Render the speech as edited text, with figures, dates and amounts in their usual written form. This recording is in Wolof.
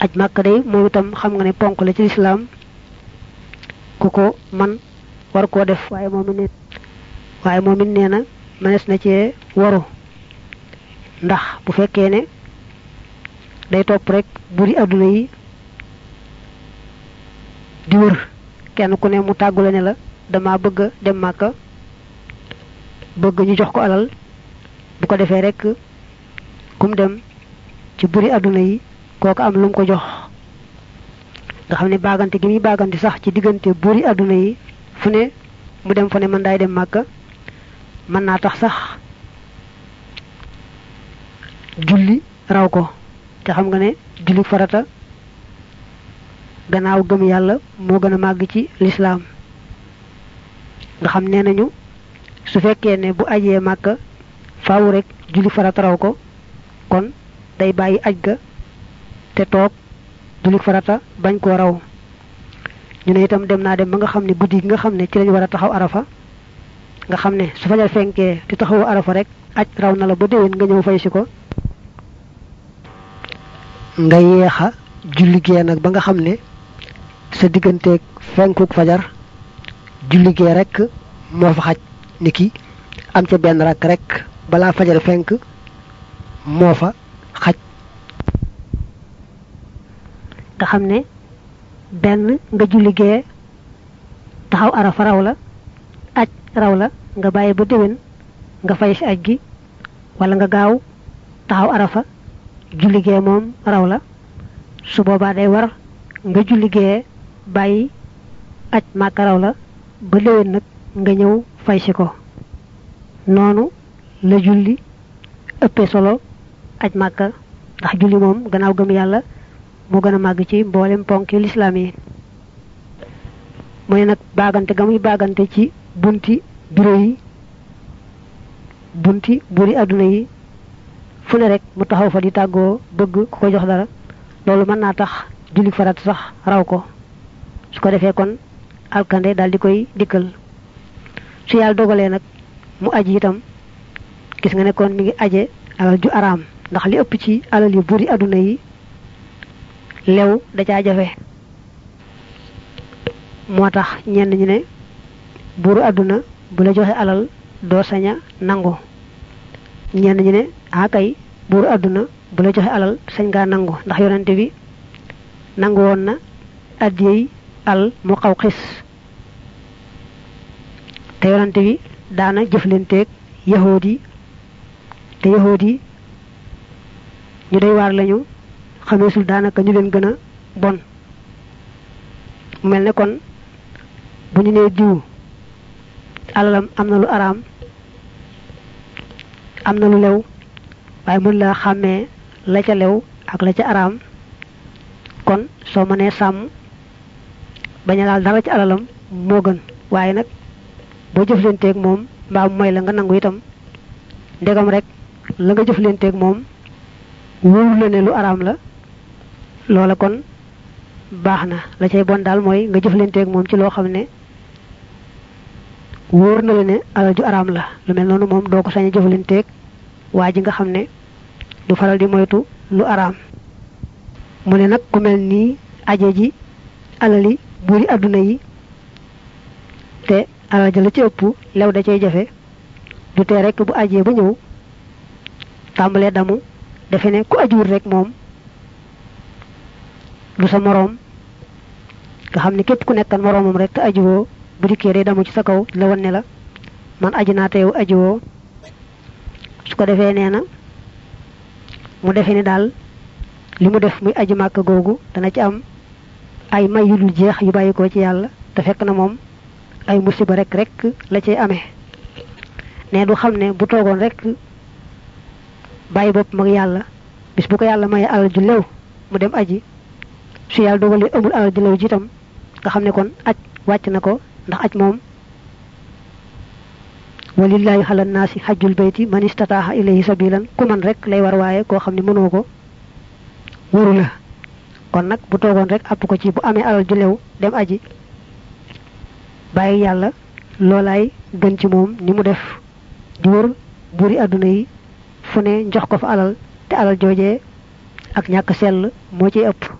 aj Makka day moom itam xam nga ne ponk la ci lislaam ku ko man war koo def waaye moom it nee na mënees na cee waru ndax bu fekkee ne day topp rek buri adduna yi di wër kenn ku ne mu tàggu la ne la dama bëgg dem Makka bëgg ñu jox ko alal bu ko defee rek kum dem ci buri adduna yi kooku am lu mu ko jox nga xam ne baagante gi muy baagante sax ci diggante buri adduna yi fu ne mu dem fu ne man daay dem Makka mën naa tax sax julli raw ko te xam nga ne julli farata gannaaw gëm yàlla moo gën a màgg ci lislaam nga xam nee nañu su fekkee ne bu ajee Makka faaw rek julli farata raw ko kon day bàyyi aj ga te toog julli farata bañ koo raw ñu ne itam dem naa dem ba nga xam ne guddi gi nga xam ne ci lañu war a taxaw arafa nga xam ne su fajar fenkee di taxawu arafa rek aj raw na la ba déwén nga ñëw fay si ko nga yeexa julli gee nag ba nga xam ne sa digganteeg fenkuk fajar julli gee rek moo fa xaj niki am ca benn rakk rek balaa fajar fenk moo fa xaj nga xam ne benn nga julli gee taxaw arafa raw la aj raw la nga bàyyi ba déwén nga fay si aj gi wala nga gaaw taxaw arafa julli gee moom raw la su boobaa day war nga julli gee bàyyi aj Makka raw la ba déwén nag nga ñëw fay si ko noonu la julli ëppee solo aj Makka ndax julli moom gannaaw gëm yàlla moo gën a màgg ci mboolem ponki lislaam yi mu ne nag baagante ga muy baagante ci bunti bureau yi bunti buri adduna yi fu ne rek mu taxaw fa di tàggoo bëgg ku ko jox dara loolu mën naa tax julli farat sax raw ko su ko defee kon alkande daal di koy dikkal su yàlla dogalee nag mu aji itam gis nga ne kon mi ngi aje alal ju araam ndax li ëpp ci alal yu buri adduna yi lew da caa jafe moo tax ñenn ñi ne buuru adduna bu la joxe alal doo saña nangu ñenn ñi ne kay buuru adduna bu la joxe alal sañ ngaa nangu ndax yonente bi nangu woon na addiyey al mu xaw xis te yonente bi daana jëflanteeg yahood yi te yahood yi ñu doy waar lañu xameesul daanaka ñu leen gën a bon mel ne kon bu ñu nee diw alalam am na lu araam am na lu lew waaye mën la xàmmee la ca lew ak la ca araam kon soo mënee sàmm bañ a laal dara ci alalam moo gën waaye nag boo jëflanteeg moom mbaa mooy la nga nangu itam ndegam rek la nga jëflanteeg moom wóoru la ne lu araam la loola kon baax na la cay bon daal mooy nga jëflanteeg moom ci loo xam ne wóor na la ne alal ju araam la lu mel noonu moom doo ko sañ a jëflanteeg waa ji nga xam ne du faral di moytu lu araam mu ne nag ku mel nii aje ji alali buuri adduna yi te alal ja la ci ëpp lew da cay jafe du tee rek bu ajee ba ñëw tàmbalee damu defe ne ku ajuwul rek moom du sa moroom nga xam ne képp ku nekkan moroomam rek te ajuwoo bu dikkee day damu ci sa kaw la wan ne la man aji naa te yow ajuwoo su ko defee nee na mu defe ni daal li mu def muy aji màkk googu dana ci am ay may yu dul jeex yu bàyyi ko ci yàlla te fekk na moom ay musiba rek la cay amee ne du xam ne bu toogoon rek bàyyi boppam ak yàlla bis bu ko yàlla maye alal ju lew mu dem aji su yàlla dogalee amul alal ju lew ji itam nga xam ne kon aj wàcc na ko ndax aj moom walillahi xala naasi xajjul bayti man istataaxa ilayhi sabilan ku man rek lay war waaye koo xam ne mënoo ko waru la kon nag bu toogoon rek àpp ko ci bu amee alal ju lew dem aji bàyyi yàlla loolaay gën ci moom ni mu def di wër buuri àdduna yi fu ne jox ko fa alal te alal joojee ak ñàkk sell moo ciy ëpp